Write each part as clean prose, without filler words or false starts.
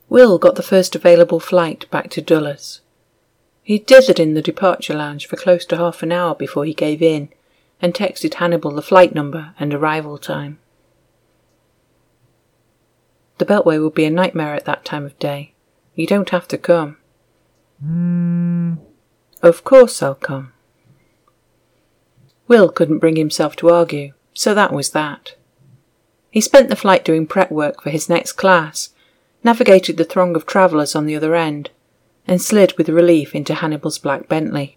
Will got the first available flight back to Dulles. He dithered in the departure lounge for close to half an hour before he gave in and texted Hannibal the flight number and arrival time. The Beltway would be a nightmare at that time of day. You don't have to come. Of course I'll come. Will couldn't bring himself to argue, so that was that. He spent the flight doing prep work for his next class, navigated the throng of travellers on the other end, and slid with relief into Hannibal's black Bentley.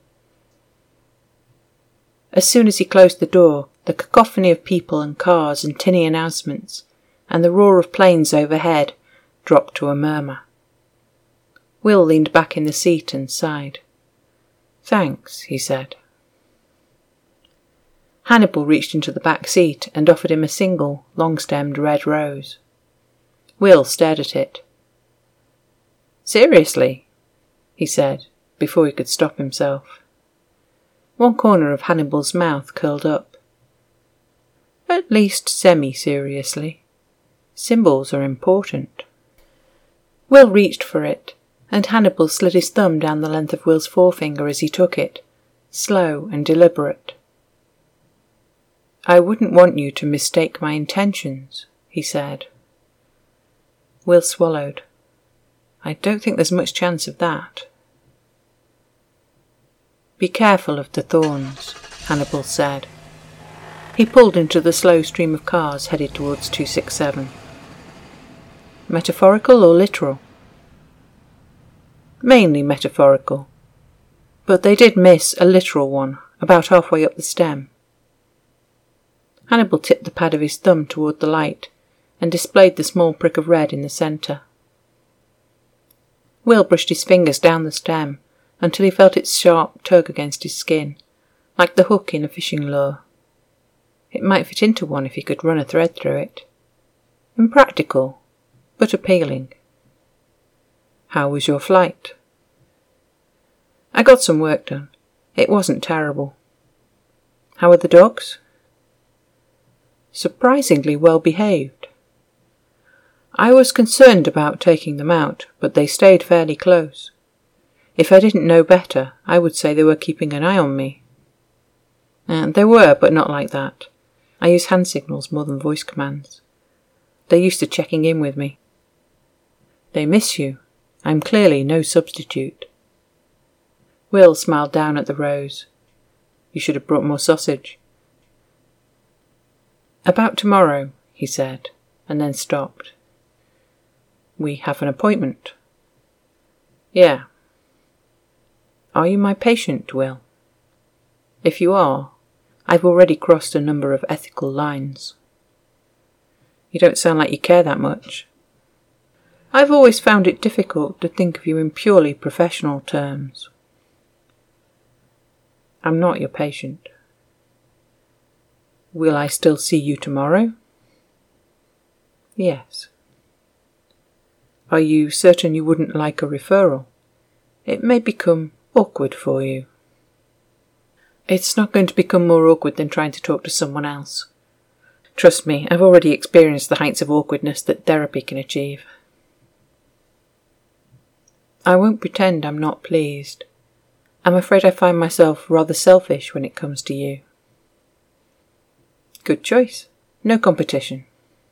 As soon as he closed the door, the cacophony of people and cars and tinny announcements, and the roar of planes overhead, dropped to a murmur. Will leaned back in the seat and sighed. "Thanks," he said. Hannibal reached into the back seat and offered him a single, long-stemmed red rose. Will stared at it. "Seriously?" he said, before he could stop himself. One corner of Hannibal's mouth curled up. "At least semi-seriously. Symbols are important." Will reached for it, and Hannibal slid his thumb down the length of Will's forefinger as he took it, slow and deliberate. "I wouldn't want you to mistake my intentions," he said. Will swallowed. "I don't think there's much chance of that." "Be careful of the thorns," Hannibal said. He pulled into the slow stream of cars headed towards 267. "Metaphorical or literal?" "Mainly metaphorical. But they did miss a literal one about halfway up the stem." Hannibal tipped the pad of his thumb toward the light and displayed the small prick of red in the centre. Will brushed his fingers down the stem until he felt its sharp tug against his skin, like the hook in a fishing lure. It might fit into one if he could run a thread through it. Impractical, but appealing. "How was your flight?" "I got some work done. It wasn't terrible." "How are the dogs?" "Surprisingly well behaved. I was concerned about taking them out, but they stayed fairly close. If I didn't know better, I would say they were keeping an eye on me." They were, but not like that. I use hand signals more than voice commands. They're used to checking in with me. "They miss you. I'm clearly no substitute." Will smiled down at the rose. "You should have brought more sausage." "About tomorrow," he said, and then stopped. "We have an appointment." "Yeah." "Are you my patient, Will?" "If you are, I've already crossed a number of ethical lines." "You don't sound like you care that much." "I've always found it difficult to think of you in purely professional terms." "I'm not your patient." "Will I still see you tomorrow?" "Yes." "Are you certain you wouldn't like a referral? It may become awkward for you." "It's not going to become more awkward than trying to talk to someone else. Trust me, I've already experienced the heights of awkwardness that therapy can achieve." "I won't pretend I'm not pleased. I'm afraid I find myself rather selfish when it comes to you." "Good choice. No competition."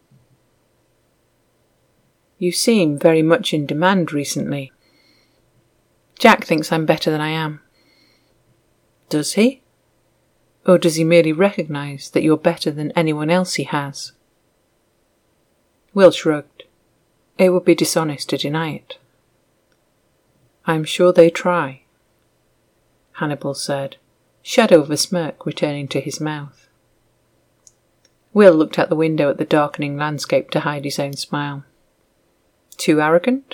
"You seem very much in demand recently." "Jack thinks I'm better than I am." "Does he? Or does he merely recognise that you're better than anyone else he has?" Will shrugged. It would be dishonest to deny it. "I'm sure they try," Hannibal said, shadow of a smirk returning to his mouth. Will looked out the window at the darkening landscape to hide his own smile. "Too arrogant?"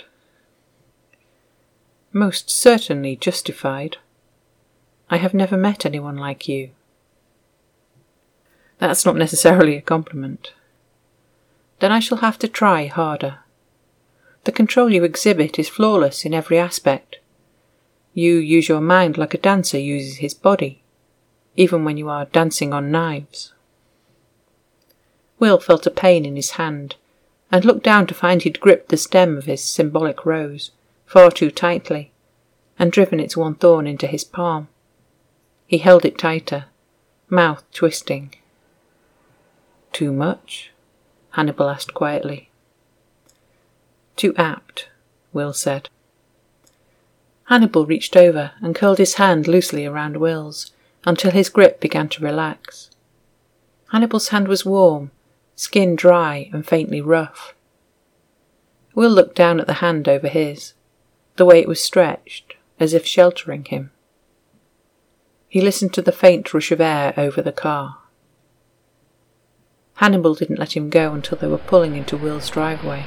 "Most certainly justified. I have never met anyone like you." "That's not necessarily a compliment." "Then I shall have to try harder. The control you exhibit is flawless in every aspect. You use your mind like a dancer uses his body, even when you are dancing on knives." Will felt a pain in his hand, and looked down to find he'd gripped the stem of his symbolic rose far too tightly and driven its one thorn into his palm. He held it tighter, mouth twisting. "Too much?" Hannibal asked quietly. "Too apt," Will said. Hannibal reached over and curled his hand loosely around Will's until his grip began to relax. Hannibal's hand was warm, skin dry and faintly rough. Will looked down at the hand over his, the way it was stretched, as if sheltering him. He listened to the faint rush of air over the car. Hannibal didn't let him go until they were pulling into Will's driveway.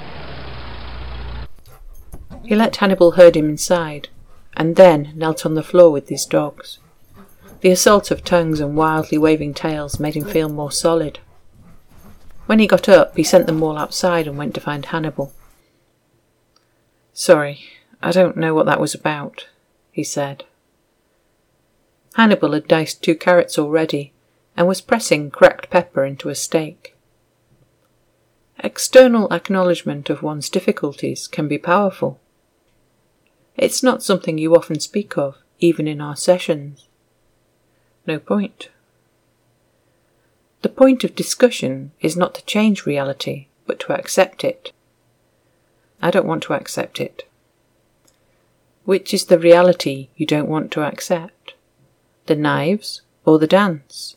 He let Hannibal herd him inside, and then knelt on the floor with his dogs. The assault of tongues and wildly waving tails made him feel more solid. When he got up, he sent them all outside and went to find Hannibal. "Sorry, I don't know what that was about," he said. Hannibal had diced 2 carrots already and was pressing cracked pepper into a steak. External acknowledgement of one's difficulties can be powerful. It's not something you often speak of, even in our sessions. No point. The point of discussion is not to change reality, but to accept it. I don't want to accept it. Which is the reality you don't want to accept? The knives or the dance?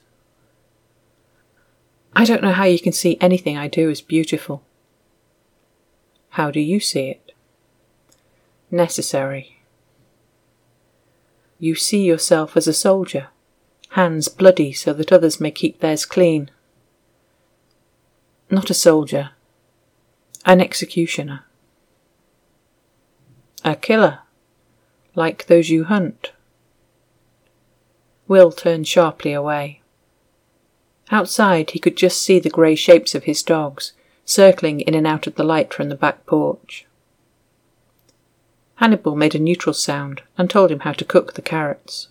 I don't know how you can see anything I do as beautiful. How do you see it? Necessary. You see yourself as a soldier, hands bloody so that others may keep theirs clean. Not a soldier, an executioner. A killer, like those you hunt. Will turned sharply away. Outside he could just see the grey shapes of his dogs, circling in and out of the light from the back porch. Hannibal made a neutral sound and told him how to cook the carrots.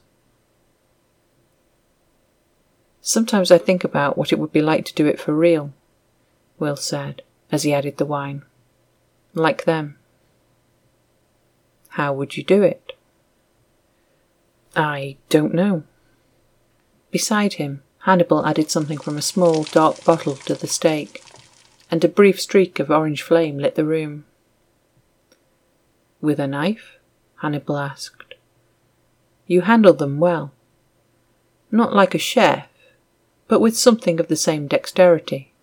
"Sometimes I think about what it would be like to do it for real," Will said, as he added the wine. "Like them." "How would you do it?" "I don't know." Beside him, Hannibal added something from a small, dark bottle to the steak, and a brief streak of orange flame lit the room. "With a knife?" Hannibal asked. "You handle them well. Not like a chef, but with something of the same dexterity."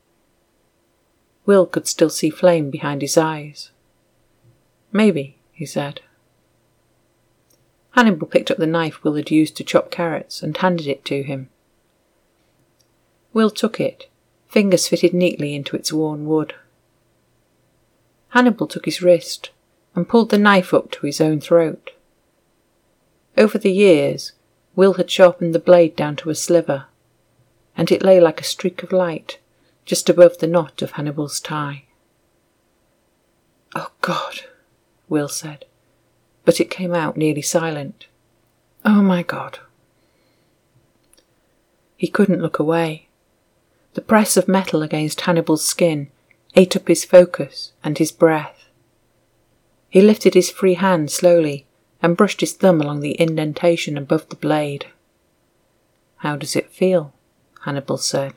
Will could still see flame behind his eyes. "Maybe," he said. Hannibal picked up the knife Will had used to chop carrots and handed it to him. Will took it, fingers fitted neatly into its worn wood. Hannibal took his wrist and pulled the knife up to his own throat. Over the years, Will had sharpened the blade down to a sliver, and it lay like a streak of light just above the knot of Hannibal's tie. "Oh God," Will said, but it came out nearly silent. "Oh my God." He couldn't look away. The press of metal against Hannibal's skin ate up his focus and his breath. He lifted his free hand slowly and brushed his thumb along the indentation above the blade. "How does it feel?" Hannibal said.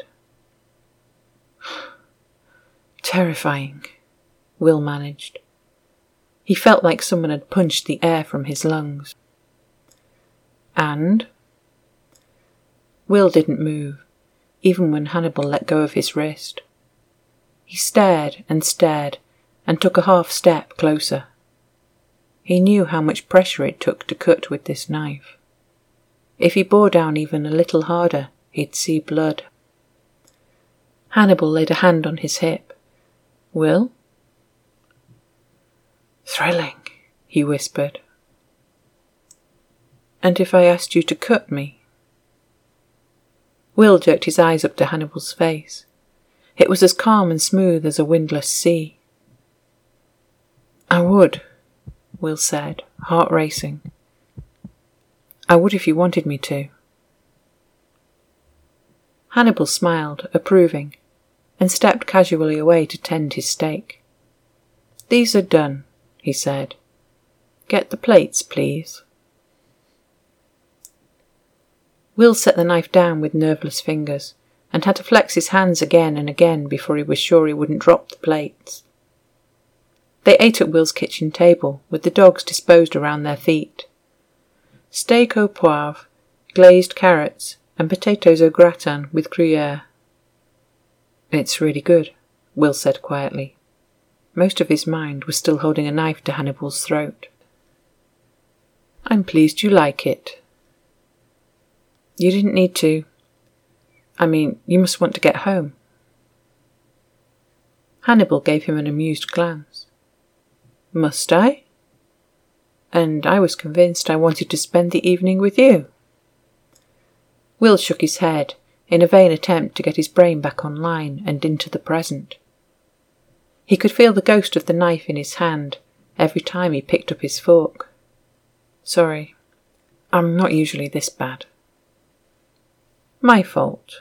"Terrifying," Will managed. He felt like someone had punched the air from his lungs. "And?" Will didn't move, even when Hannibal let go of his wrist. He stared and took a half step closer. He knew how much pressure it took to cut with this knife. If he bore down even a little harder, he'd see blood. Hannibal laid a hand on his hip. "Will?" "Thrilling," he whispered. "And if I asked you to cut me?" Will jerked his eyes up to Hannibal's face. It was as calm and smooth as a windless sea. "I would," Will said, heart racing. "I would if you wanted me to." Hannibal smiled, approving. and stepped casually away to tend his steak. "These are done," he said. "Get the plates, please." Will set the knife down with nerveless fingers, and had to flex his hands again and again before he was sure he wouldn't drop the plates. They ate at Will's kitchen table, with the dogs disposed around their feet. Steak au poivre, glazed carrots, and potatoes au gratin with gruyere. "It's really good," Will said quietly. Most of his mind was still holding a knife to Hannibal's throat. "I'm pleased you like it." "You didn't need to. I mean, you must want to get home." Hannibal gave him an amused glance. "Must I? And I was convinced I wanted to spend the evening with you." Will shook his head in a vain attempt to get his brain back online and into the present. He could feel the ghost of the knife in his hand every time he picked up his fork. "Sorry, I'm not usually this bad." "My fault."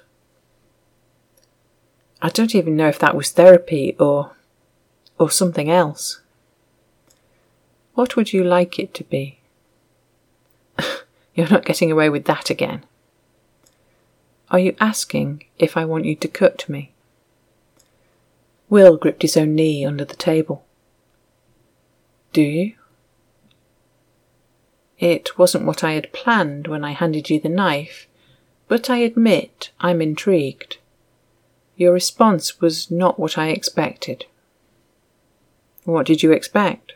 I don't even know if that was therapy or something else. "What would you like it to be?" You're not getting away with that again. "Are you asking if I want you to cut me?" Will gripped his own knee under the table. "Do you?" "It wasn't what I had planned when I handed you the knife, but I admit I'm intrigued. Your response was not what I expected." "What did you expect?"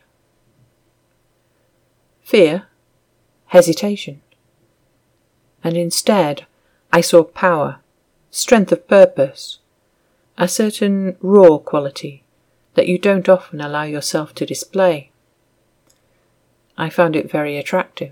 "Fear, hesitation. And instead, I saw power, strength of purpose, a certain raw quality that you don't often allow yourself to display. I found it very attractive."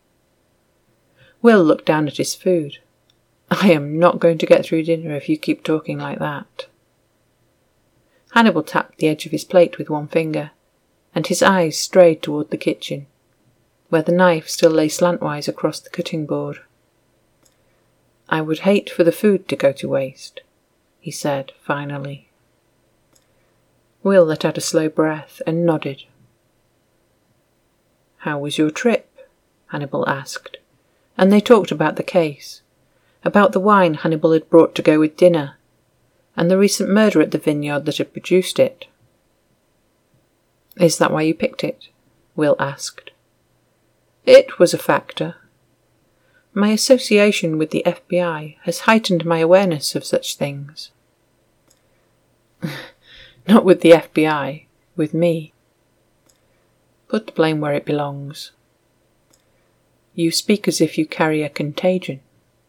Will looked down at his food. "I am not going to get through dinner if you keep talking like that." Hannibal tapped the edge of his plate with one finger, and his eyes strayed toward the kitchen, where the knife still lay slantwise across the cutting board. "I would hate for the food to go to waste," he said finally. Will let out a slow breath and nodded. "How was your trip?" Hannibal asked, and they talked about the case, about the wine Hannibal had brought to go with dinner, and the recent murder at the vineyard that had produced it. "Is that why you picked it?" Will asked. "It was a factor. My association with the FBI has heightened my awareness of such things." "Not with the FBI, with me." "Put the blame where it belongs." "You speak as if you carry a contagion."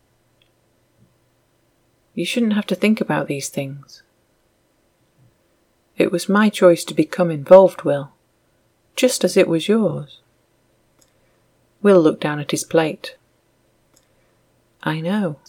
"You shouldn't have to think about these things." "It was my choice to become involved, Will, just as it was yours." Will looked down at his plate. "I know."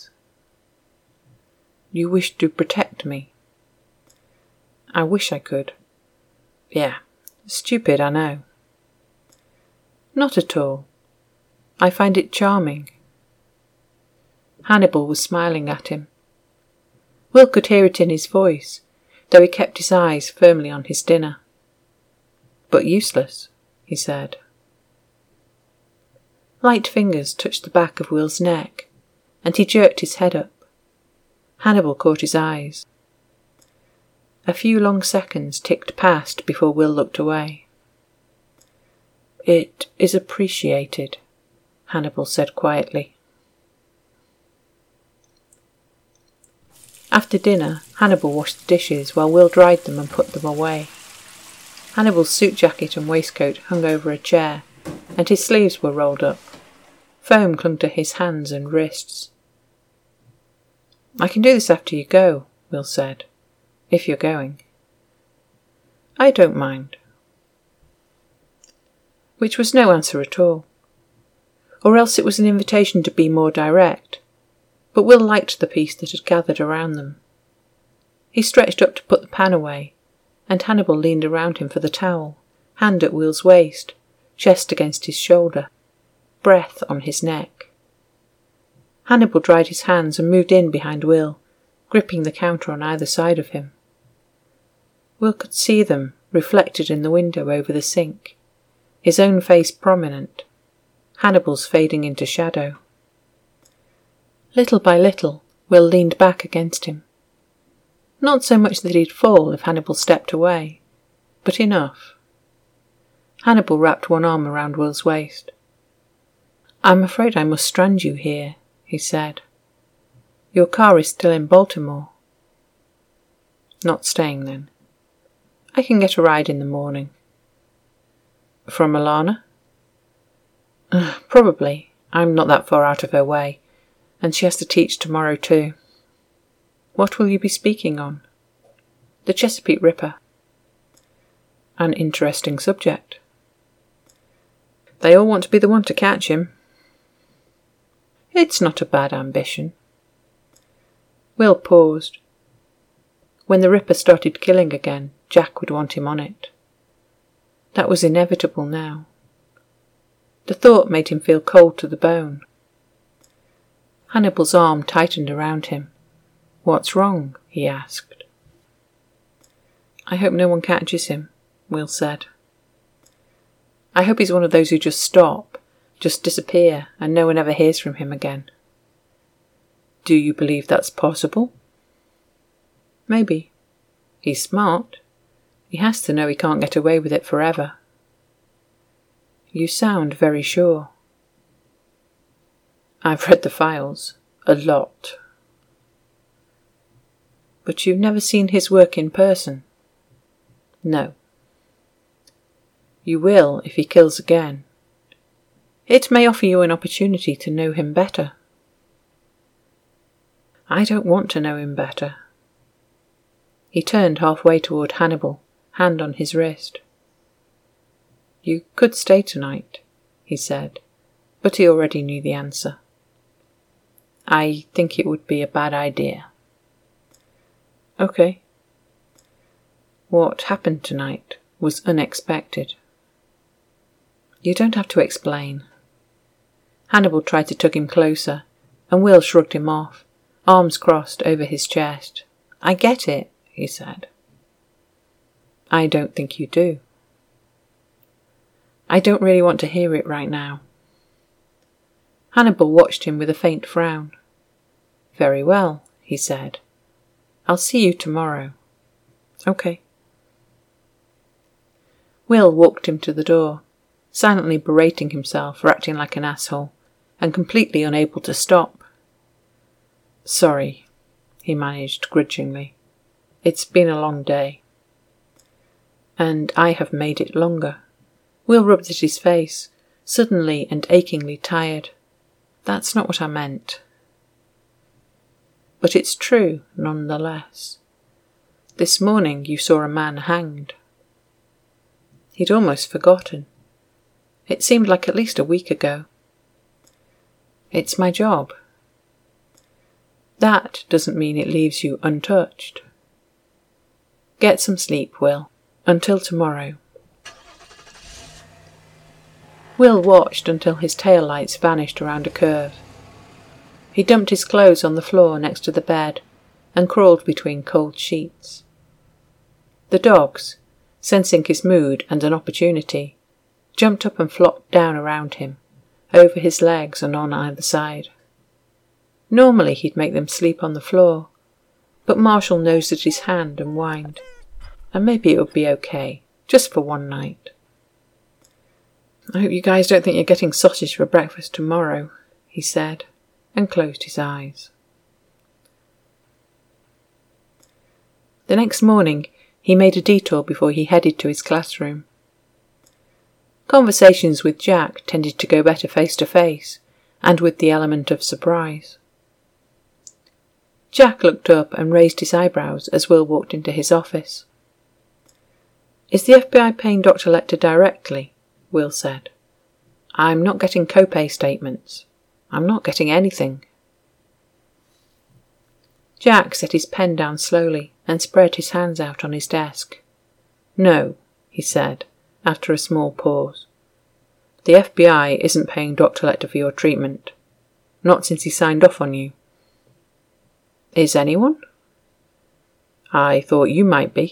"You wish to protect me." "I wish I could." "Yeah, stupid, I know." "Not at all. I find it charming." Hannibal was smiling at him. Will could hear it in his voice, though he kept his eyes firmly on his dinner. "But useless," he said. Light fingers touched the back of Will's neck, and he jerked his head up. Hannibal caught his eyes. A few long seconds ticked past before Will looked away. "It is appreciated," Hannibal said quietly. After dinner, Hannibal washed the dishes while Will dried them and put them away. Hannibal's suit jacket and waistcoat hung over a chair, and his sleeves were rolled up. Foam clung to his hands and wrists. "I can do this after you go," Will said, "if you're going." "I don't mind." Which was no answer at all. Or else it was an invitation to be more direct. But Will liked the peace that had gathered around them. He stretched up to put the pan away, and Hannibal leaned around him for the towel, hand at Will's waist, chest against his shoulder, breath on his neck. Hannibal dried his hands and moved in behind Will, gripping the counter on either side of him. Will could see them reflected in the window over the sink, his own face prominent, Hannibal's fading into shadow. Little by little, Will leaned back against him. Not so much that he'd fall if Hannibal stepped away, but enough. Hannibal wrapped one arm around Will's waist. "I'm afraid I must strand you here," he said. "Your car is still in Baltimore." "Not staying then?" "I can get a ride in the morning." "From Alana?" "Probably. I'm not that far out of her way, and she has to teach tomorrow too." "What will you be speaking on?" "The Chesapeake Ripper." "An interesting subject." "They all want to be the one to catch him." "It's not a bad ambition." Will paused. When the Ripper started killing again, Jack would want him on it. That was inevitable now. The thought made him feel cold to the bone. Hannibal's arm tightened around him. "What's wrong?" he asked. "I hope no one catches him," Will said. "I hope he's one of those who just stop, just disappear, and no one ever hears from him again." "Do you believe that's possible?" "Maybe. He's smart. He has to know he can't get away with it forever." "You sound very sure." "I've read the files. A lot." "But you've never seen his work in person?" "No." "You will if he kills again. It may offer you an opportunity to know him better." "I don't want to know him better." He turned halfway toward Hannibal, hand on his wrist. "You could stay tonight," he said, but he already knew the answer. "I think it would be a bad idea." "Okay." "What happened tonight was unexpected." "You don't have to explain." Hannibal tried to tug him closer, and Will shrugged him off, arms crossed over his chest. "I get it," he said. "I don't think you do." "I don't really want to hear it right now." Hannibal watched him with a faint frown. "Very well," he said. "I'll see you tomorrow." "Okay." Will walked him to the door, silently berating himself for acting like an asshole, and completely unable to stop. "Sorry," he managed grudgingly. "It's been a long day." "And I have made it longer." Will rubbed at his face, suddenly and achingly tired. "That's not what I meant." "But it's true, nonetheless. This morning you saw a man hanged." He'd almost forgotten. It seemed like at least a week ago. "It's my job." "That doesn't mean it leaves you untouched." "Get some sleep, Will. Until tomorrow." Will watched until his tail lights vanished around a curve. He dumped his clothes on the floor next to the bed and crawled between cold sheets. The dogs, sensing his mood and an opportunity, jumped up and flopped down around him, over his legs and on either side. Normally he'd make them sleep on the floor, but Marshall nosed at his hand and whined, and maybe it would be okay, just for one night. "I hope you guys don't think you're getting sausage for breakfast tomorrow," he said, and closed his eyes. The next morning, he made a detour before he headed to his classroom. Conversations with Jack tended to go better face to face, and with the element of surprise. Jack looked up and raised his eyebrows as Will walked into his office. "Is the FBI paying Dr. Lecter directly?" Will said. "I'm not getting copay statements. I'm not getting anything." Jack set his pen down slowly and spread his hands out on his desk. "No," he said, after a small pause. "The FBI isn't paying Dr. Lecter for your treatment. Not since he signed off on you." "Is anyone?" I thought you might be.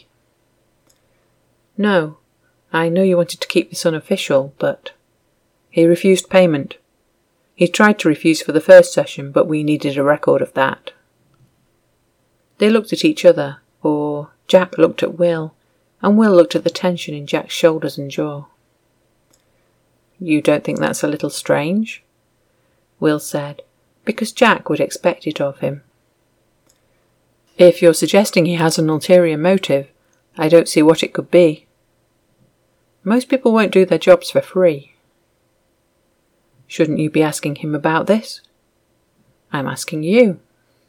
No, I know you wanted to keep this unofficial, but... He refused payment. He tried to refuse for the first session, but we needed a record of that. They looked at each other, or Jack looked at Will, and Will looked at the tension in Jack's shoulders and jaw. You don't think that's a little strange? Will said, because Jack would expect it of him. If you're suggesting he has an ulterior motive, I don't see what it could be. Most people won't do their jobs for free. Shouldn't you be asking him about this? I'm asking you.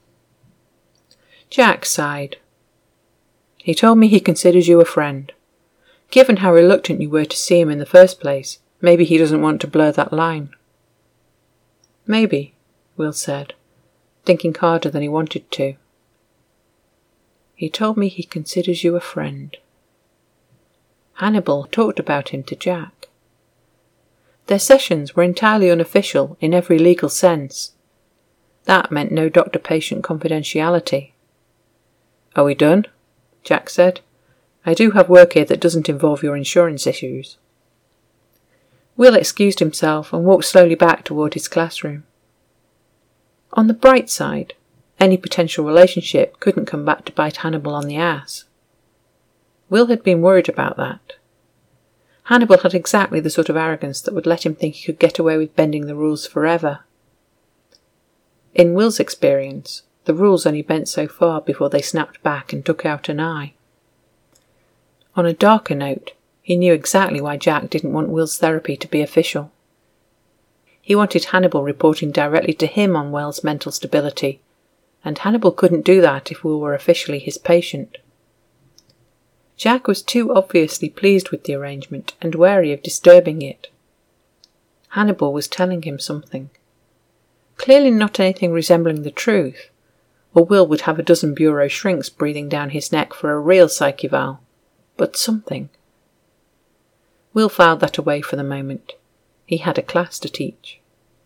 Jack sighed. He told me he considers you a friend. Given how reluctant you were to see him in the first place, maybe he doesn't want to blur that line. Maybe, Will said, thinking harder than he wanted to. He told me he considers you a friend. Hannibal talked about him to Jack. Their sessions were entirely unofficial in every legal sense. That meant no doctor-patient confidentiality. Are we done? Jack said. I do have work here that doesn't involve your insurance issues. Will excused himself and walked slowly back toward his classroom. On the bright side, any potential relationship couldn't come back to bite Hannibal on the ass. Will had been worried about that. Hannibal had exactly the sort of arrogance that would let him think he could get away with bending the rules forever. In Will's experience, the rules only bent so far before they snapped back and took out an eye. On a darker note, he knew exactly why Jack didn't want Will's therapy to be official. He wanted Hannibal reporting directly to him on Will's mental stability, and Hannibal couldn't do that if Will were officially his patient. Jack was too obviously pleased with the arrangement and wary of disturbing it. Hannibal was telling him something. Clearly not anything resembling the truth, or Will would have a dozen bureau shrinks breathing down his neck for a real psych eval, but something. Will filed that away for the moment. He had a class to teach.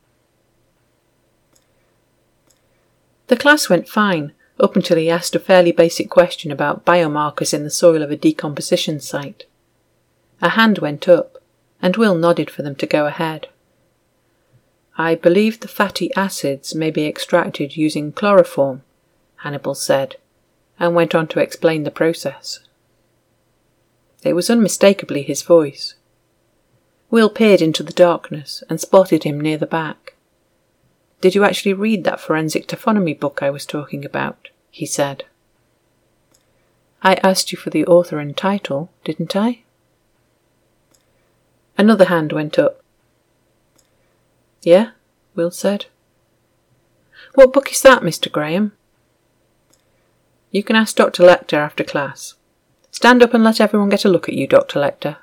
The class went fine, up until he asked a fairly basic question about biomarkers in the soil of a decomposition site. A hand went up, and Will nodded for them to go ahead. I believe the fatty acids may be extracted using chloroform, Hannibal said, and went on to explain the process. It was unmistakably his voice. Will peered into the darkness and spotted him near the back. Did you actually read that forensic taphonomy book I was talking about? He said. I asked you for the author and title, didn't I? Another hand went up. Yeah, Will said. What book is that, Mr. Graham? You can ask Dr. Lecter after class. Stand up and let everyone get a look at you, Dr. Lecter.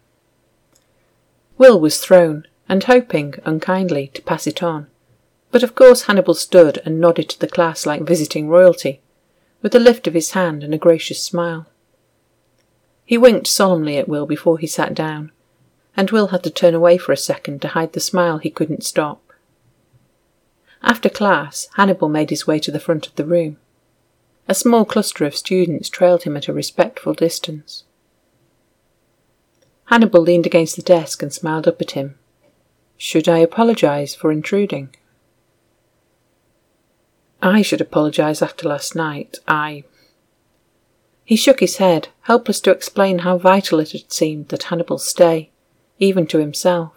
Will was thrown, and hoping, unkindly, to pass it on, but of course Hannibal stood and nodded to the class like visiting royalty, with a lift of his hand and a gracious smile. He winked solemnly at Will before he sat down, and Will had to turn away for a second to hide the smile he couldn't stop. After class, Hannibal made his way to the front of the room. A small cluster of students trailed him at a respectful distance. Hannibal leaned against the desk and smiled up at him. Should I apologise for intruding? I should apologise after last night. He shook his head, helpless to explain how vital it had seemed that Hannibal stay, even to himself.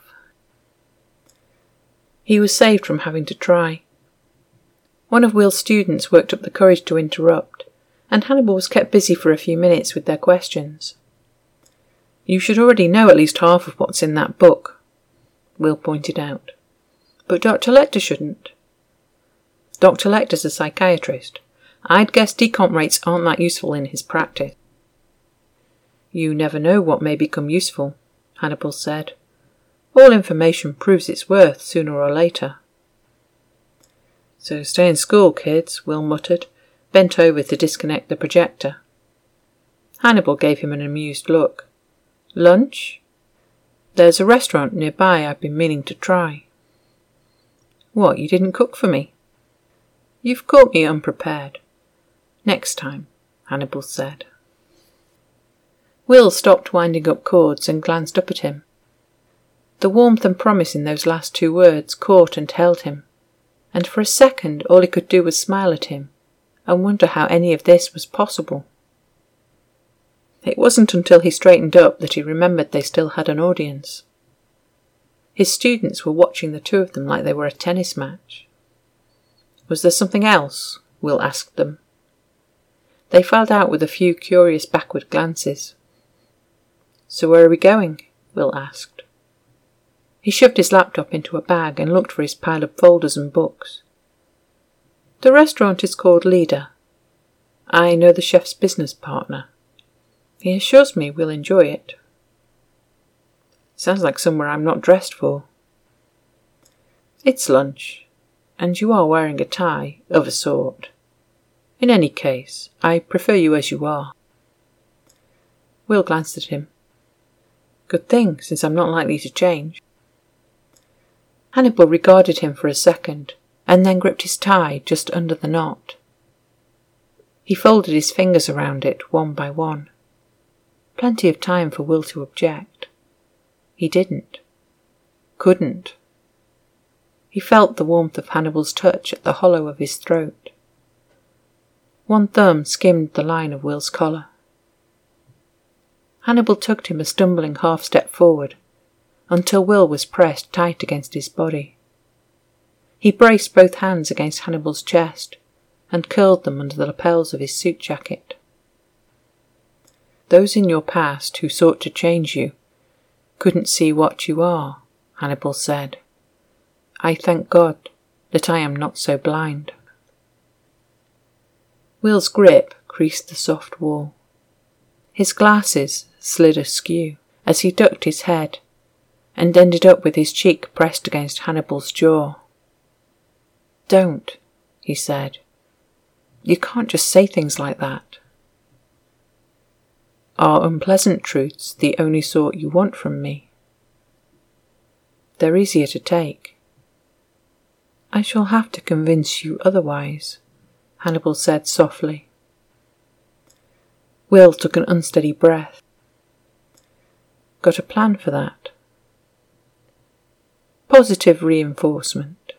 He was saved from having to try. One of Will's students worked up the courage to interrupt, and Hannibal was kept busy for a few minutes with their questions. You should already know at least half of what's in that book, Will pointed out. But Dr. Lecter shouldn't. Dr. Lecter's a psychiatrist. I'd guess decomp rates aren't that useful in his practice. You never know what may become useful, Hannibal said. All information proves its worth sooner or later. So stay in school, kids, Will muttered, bent over to disconnect the projector. Hannibal gave him an amused look. Lunch? There's a restaurant nearby I've been meaning to try. What, you didn't cook for me? You've caught me unprepared. Next time, Hannibal said. Will stopped winding up cords and glanced up at him. The warmth and promise in those last 2 words caught and held him, and for a second all he could do was smile at him and wonder how any of this was possible. It wasn't until he straightened up that he remembered they still had an audience. His students were watching the 2 of them like they were a tennis match. Was there something else? Will asked them. They filed out with a few curious backward glances. So where are we going? Will asked. He shoved his laptop into a bag and looked for his pile of folders and books. The restaurant is called Leader. I know the chef's business partner. He assures me we'll enjoy it. Sounds like somewhere I'm not dressed for. It's lunch, and you are wearing a tie, of a sort. In any case, I prefer you as you are. Will glanced at him. Good thing, since I'm not likely to change. Hannibal regarded him for a second, and then gripped his tie just under the knot. He folded his fingers around it, one by one. Plenty of time for Will to object. He didn't. Couldn't. He felt the warmth of Hannibal's touch at the hollow of his throat. One thumb skimmed the line of Will's collar. Hannibal tugged him a stumbling half-step forward, until Will was pressed tight against his body. He braced both hands against Hannibal's chest and curled them under the lapels of his suit jacket. Those in your past who sought to change you couldn't see what you are, Hannibal said. I thank God that I am not so blind. Will's grip creased the soft wall. His glasses slid askew as he ducked his head and ended up with his cheek pressed against Hannibal's jaw. Don't, he said. You can't just say things like that. Are unpleasant truths the only sort you want from me? They're easier to take. I shall have to convince you otherwise, Hannibal said softly. Will took an unsteady breath. Got a plan for that? Positive reinforcement.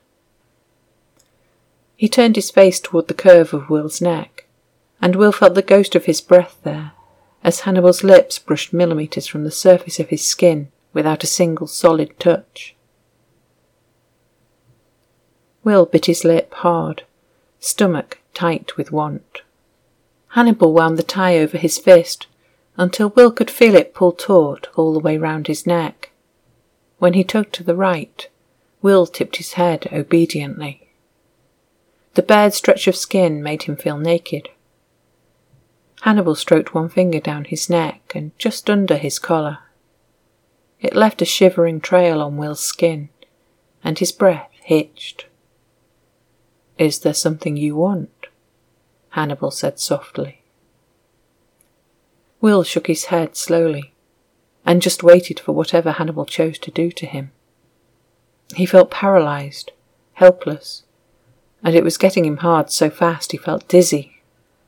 He turned his face toward the curve of Will's neck, and Will felt the ghost of his breath there, as Hannibal's lips brushed millimetres from the surface of his skin without a single solid touch. Will bit his lip hard, stomach tight with want. Hannibal wound the tie over his fist until Will could feel it pull taut all the way round his neck. When he tugged to the right, Will tipped his head obediently. The bared stretch of skin made him feel naked. Hannibal stroked one finger down his neck and just under his collar. It left a shivering trail on Will's skin, and his breath hitched. Is there something you want? Hannibal said softly. Will shook his head slowly, and just waited for whatever Hannibal chose to do to him. He felt paralysed, helpless, and it was getting him hard so fast he felt dizzy.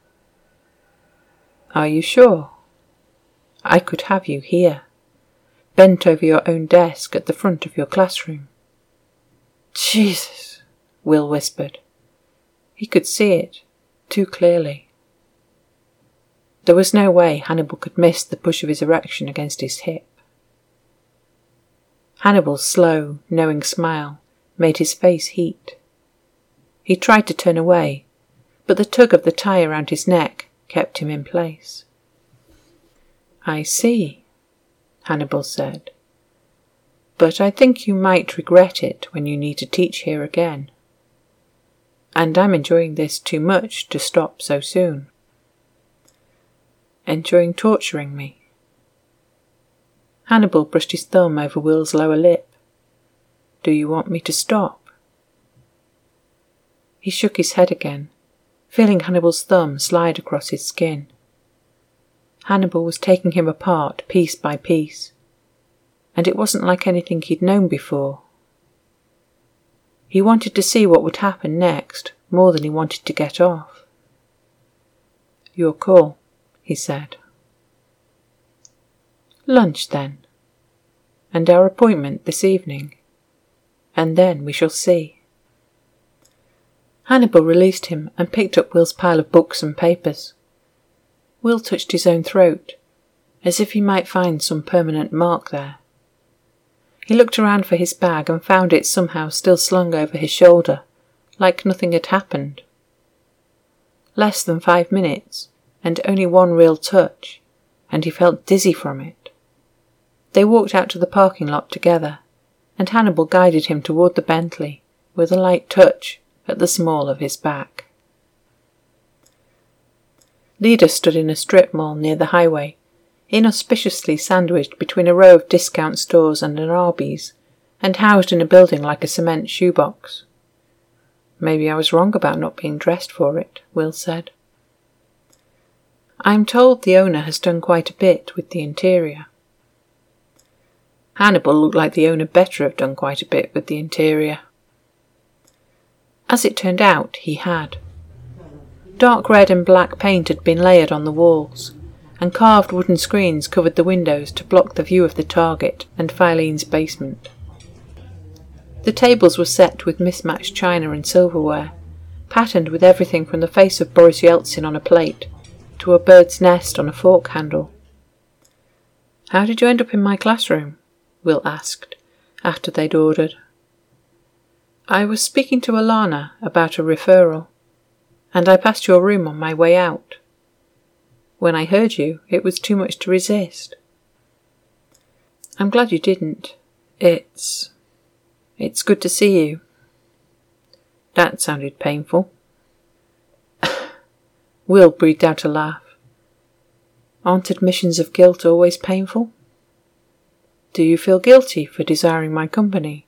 Are you sure? I could have you here, bent over your own desk at the front of your classroom. Jesus, Will whispered. He could see it, too clearly. There was no way Hannibal could miss the push of his erection against his hip. Hannibal's slow, knowing smile made his face heat. He tried to turn away, but the tug of the tie around his neck kept him in place. I see, Hannibal said, but I think you might regret it when you need to teach here again. And I'm enjoying this too much to stop so soon. Enjoying torturing me? Hannibal brushed his thumb over Will's lower lip. Do you want me to stop? He shook his head again, feeling Hannibal's thumb slide across his skin. Hannibal was taking him apart piece by piece, and it wasn't like anything he'd known before. He wanted to see what would happen next more than he wanted to get off. Your call, he said. Lunch, then, and our appointment this evening, and then we shall see. Hannibal released him and picked up Will's pile of books and papers. Will touched his own throat, as if he might find some permanent mark there. He looked around for his bag and found it somehow still slung over his shoulder, like nothing had happened. Less than 5 minutes, and only one real touch, and he felt dizzy from it. They walked out to the parking lot together, and Hannibal guided him toward the Bentley, with a light touch at the small of his back. Leda stood in a strip mall near the highway, inauspiciously sandwiched between a row of discount stores and an Arby's, and housed in a building like a cement shoebox. Maybe I was wrong about not being dressed for it, Will said. I'm told the owner has done quite a bit with the interior. Hannibal looked like the owner better have done quite a bit with the interior. As it turned out, he had. Dark red and black paint had been layered on the walls, and carved wooden screens covered the windows to block the view of the Target and Filene's basement. The tables were set with mismatched china and silverware, patterned with everything from the face of Boris Yeltsin on a plate to a bird's nest on a fork handle. How did you end up in my classroom? Will asked, after they'd ordered. I was speaking to Alana about a referral, and I passed your room on my way out. When I heard you, it was too much to resist. I'm glad you didn't. It's good to see you. That sounded painful. Will breathed out a laugh. Aren't admissions of guilt always painful? Do you feel guilty for desiring my company?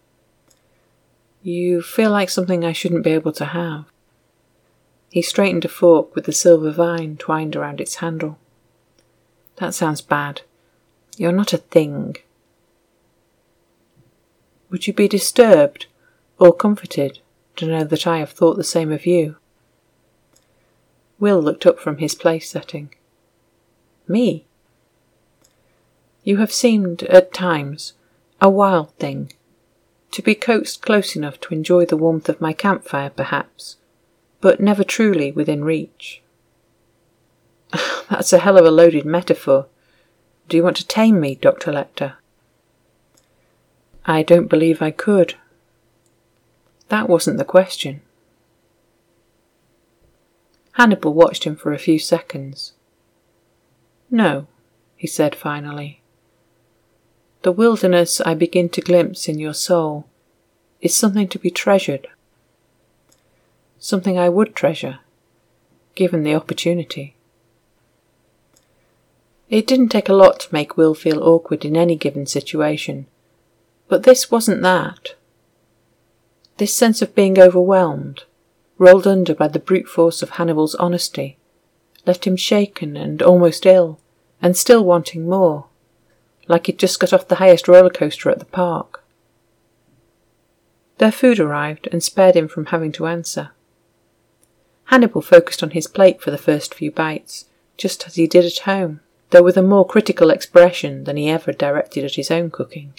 You feel like something I shouldn't be able to have. He straightened a fork with the silver vine twined around its handle. That sounds bad. You're not a thing. Would you be disturbed or comforted to know that I have thought the same of you? Will looked up from his place-setting. Me? You have seemed, at times, a wild thing, to be coaxed close enough to enjoy the warmth of my campfire, perhaps, but never truly within reach. That's a hell of a loaded metaphor. Do you want to tame me, Dr. Lecter? I don't believe I could. That wasn't the question. Hannibal watched him for a few seconds. No, he said finally. The wilderness I begin to glimpse in your soul is something to be treasured. Something I would treasure, given the opportunity. It didn't take a lot to make Will feel awkward in any given situation, but this wasn't that. This sense of being overwhelmed, rolled under by the brute force of Hannibal's honesty, left him shaken and almost ill, and still wanting more, like he'd just got off the highest roller coaster at the park. Their food arrived and spared him from having to answer. Hannibal focused on his plate for the first few bites, just as he did at home, though with a more critical expression than he ever directed at his own cooking.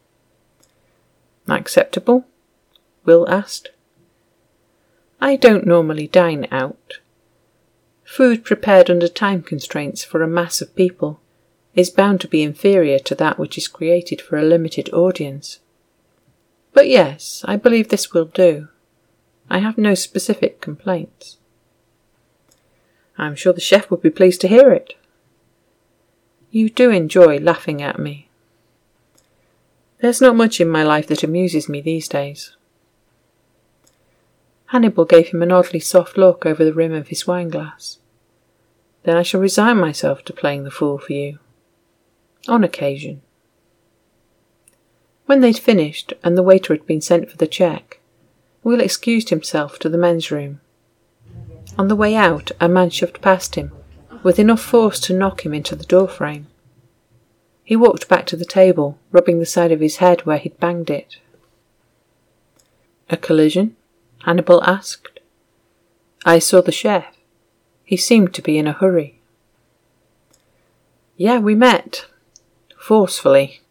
Acceptable? Will asked. I don't normally dine out. Food prepared under time constraints for a mass of people is bound to be inferior to that which is created for a limited audience. But yes, I believe this will do. I have no specific complaints. I'm sure the chef would be pleased to hear it. You do enjoy laughing at me. There's not much in my life that amuses me these days. Hannibal gave him an oddly soft look over the rim of his wineglass. Then I shall resign myself to playing the fool for you. On occasion. When they'd finished and the waiter had been sent for the check, Will excused himself to the men's room. On the way out, a man shoved past him, with enough force to knock him into the doorframe. He walked back to the table, rubbing the side of his head where he'd banged it. A collision? Hannibal asked. I saw the chef. He seemed to be in a hurry. Yeah, we met. Forcefully.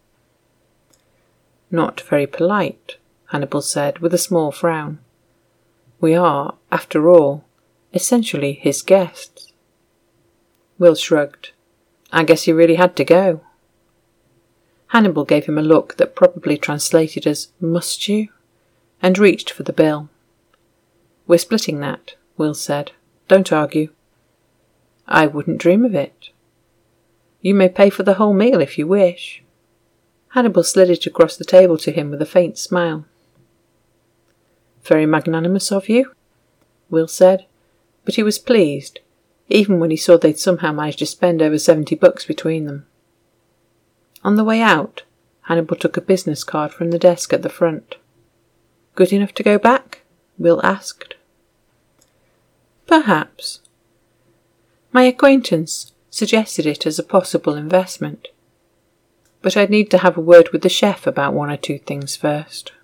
Not very polite, Hannibal said with a small frown. We are, after all, essentially his guests. Will shrugged. I guess you really had to go. Hannibal gave him a look that probably translated as, must you? And reached for the bill. We're splitting that, Will said. Don't argue. I wouldn't dream of it. You may pay for the whole meal if you wish. Hannibal slid it across the table to him with a faint smile. Very magnanimous of you, Will said, but he was pleased, even when he saw they'd somehow managed to spend over $70 between them. On the way out, Hannibal took a business card from the desk at the front. Good enough to go back? Will asked. Perhaps. My acquaintance suggested it as a possible investment, but I'd need to have a word with the chef about one or two things first.